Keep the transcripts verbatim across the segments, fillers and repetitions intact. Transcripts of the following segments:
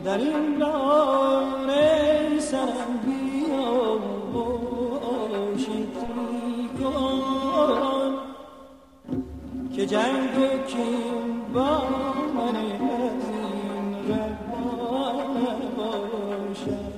در این راه سرم بیا آشتی کن که جنگ و کین با من از این راه نباشد.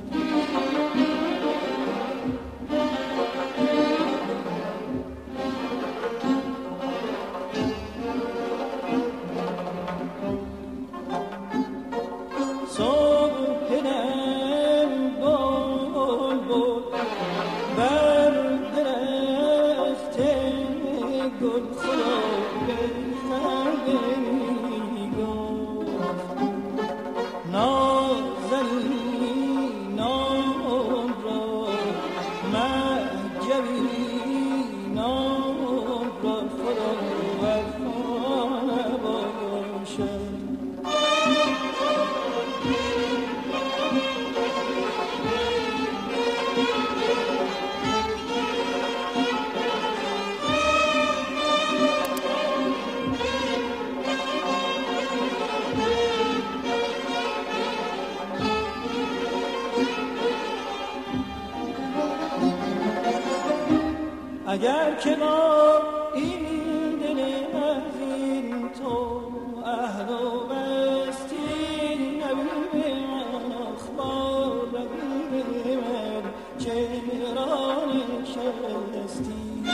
اگر که با این دل عظیم تو عهد و بستی نبی من اخبار نبی من چرا نشستی،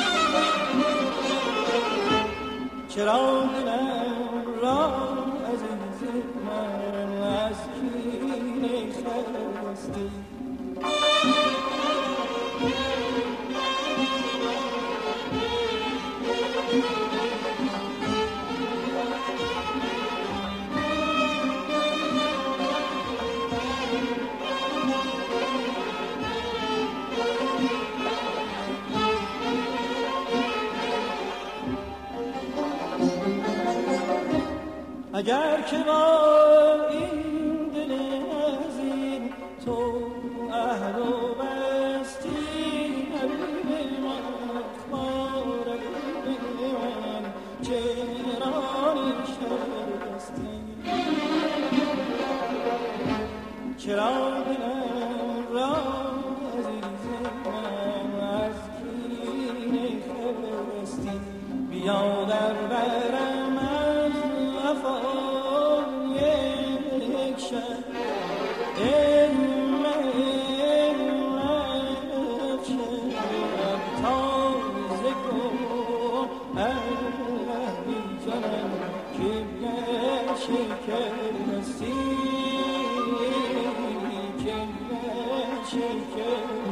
چرا دلم را عزیز من از کینه خستی. اگر که با این دل عظیم تو عهد و بستی نبی من اخبار نبی من چرا نشستی، چرا دلم را عزیز من از کینه خستی. بیا در برم از وفا یک شب ای من شب تازه کن الله بیزنم که شکستی، که شکستی.